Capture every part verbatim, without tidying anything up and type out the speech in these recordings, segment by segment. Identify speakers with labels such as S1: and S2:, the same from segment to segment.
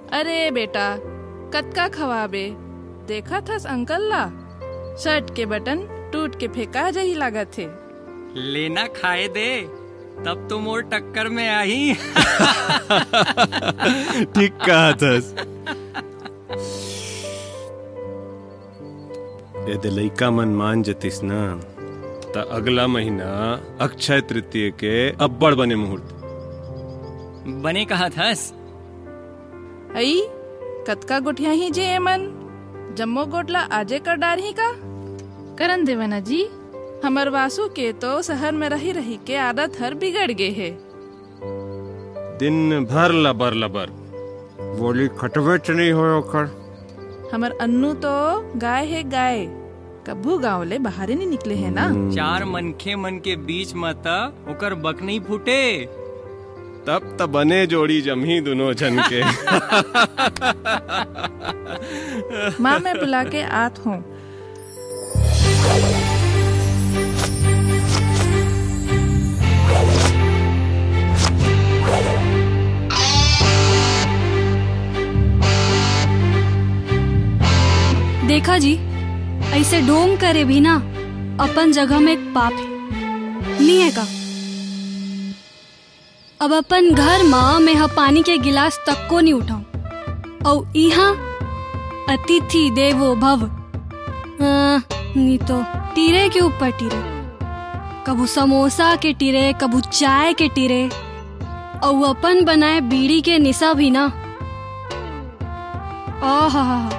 S1: अरे बेटा, कतका खवाबे? देखा थस अंकल ला, शर्ट के बटन टूट के फेंका जही लागत थे।
S2: लेना खाए दे, तब तो मोर टक्कर में आई।
S3: ठीक कहा थस। यदि लइका मन मान जतिस ना त अगला महीना अक्षय तृतीय के अब्बड़ बने मुहूर्त
S2: बने कहा थस।
S1: आई कतका गोठिया ही जे एमन जम्मो गोटला आजे कर डार ही का करन देवना जी। हमर वासु के तो शहर में रही रही के आदत हर बिगड़ गे है।
S3: दिन भर लबर लबर बोली खटवे च नहीं हो ओकर।
S1: हमर अन्नू तो गाय है गाय, कभू गाँव ले बाहर नहीं निकले है ना।
S2: चार मनखे मन के बीच में त ओकर बक नहीं फूटे,
S3: तब त बने जोड़ी जमी दोनों जन के।
S1: माँ मैं बुला के आत हूँ।
S4: देखा जी, ऐसे ढोंग करे भी ना अपन जगह में एक पाप है, नहीं है का? अब अपन घर माँ में हा पानी के गिलास तक को नहीं उठाऊं और यहाँ अतिथि देवो भव। आ, नहीं तो टीरे के ऊपर टीरे, कबू समोसा के टीरे, कबू चाय के टीरे, और अपन बनाए बीड़ी के निशा भी ना। आहा हा हा।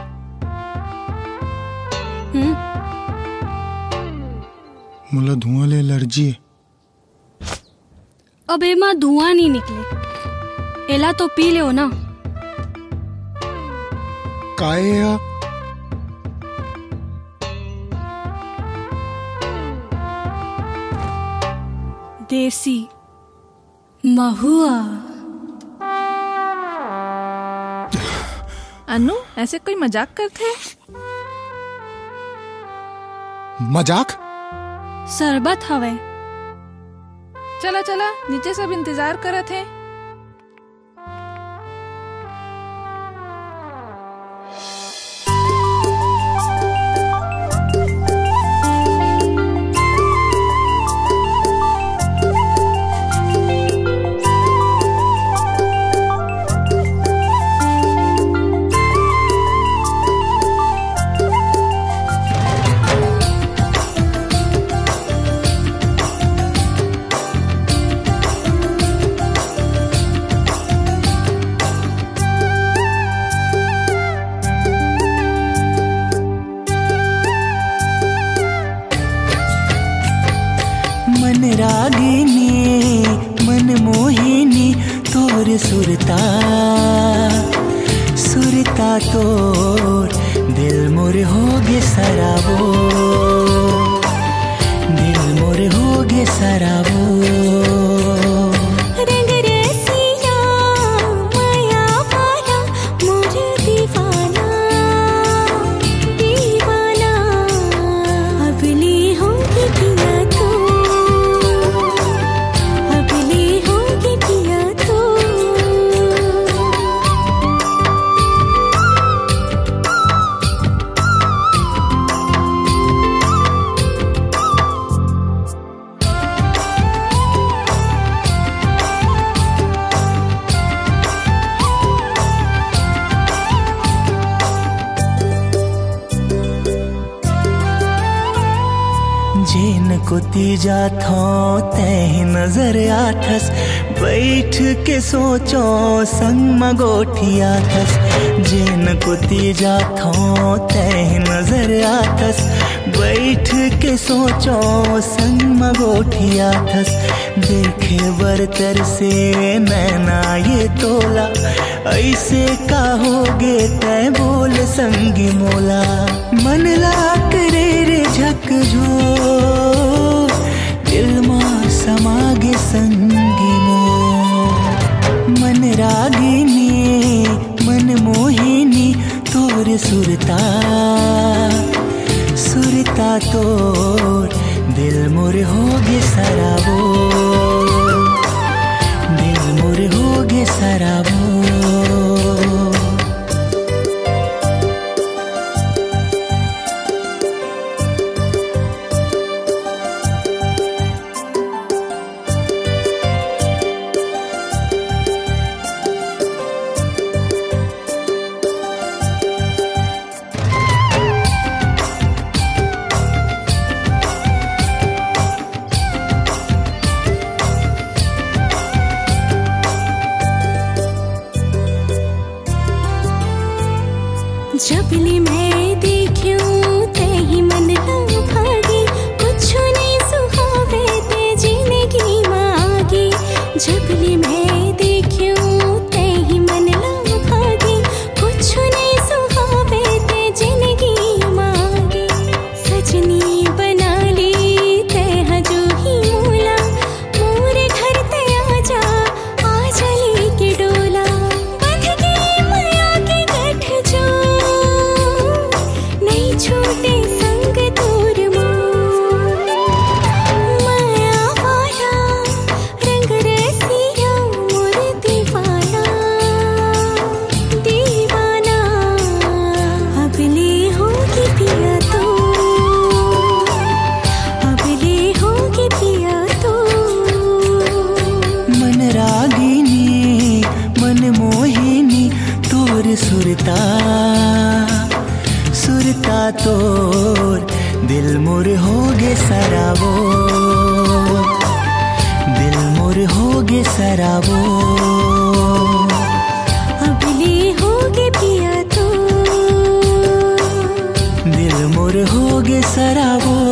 S5: मुला धुआं ले एलर्जी है।
S4: अब एमा धुआं नहीं निकले, एला तो पी ले ना।
S5: काहे या?
S4: देसी महुआ।
S1: अनु ऐसे कोई मजाक करते?
S5: मजाक?
S4: शरबत हवे।
S1: चला चला नीचे सब इंतजार करत है।
S6: रागिनी मन मोहिनी तोर सुरता सुरता तोर दिल मोर होगे सराबो दिल मोर होगे सराबो जेन को तीजा थो तह नजर आथस बैठ के सोचो संग मगोठिया थस जेन को तीजा थो तह नजर आथस बैठ के सोचो संग मगोठिया थस देखे बरतर से नैना ये तोला ऐसे का होगे तय बोल संगी मोला मन ला करे रे झक जो दिल मां समागे संगी मो मन रागिनी मन मोहिनी तोर सुरता सुरता तोर दिल मोर होगे सराबो दिल मोर होगे सराबो
S7: जबली मैं देखूं ते ही मन ना भागी, कुछ नहीं सुहावे ते जिंदगी मांगी। जबली मैं देखूं ते ही मन ना भागी, कुछ नहीं सुहावे ते जिंदगी मांगी। सजनी बना ली ते हजू ही मोला, मोरे घर ते आजा आजा लेके डोला। बंध गई माया के गठ जो नहीं छूटे संग तोर मोर। माया वाला रंग रसिया मोर दीवाना, दीवाना अबले होगी पिया तो, अबले होगी पिया तो।
S6: मन रागिनी मन मोहिनी तोर सुरता, सुरता तोर दिल मोर होगे सराबो, दिल मोर होगे सराबो।
S7: अबले होगी पिया तो,
S6: दिल मोर होगे सराबो।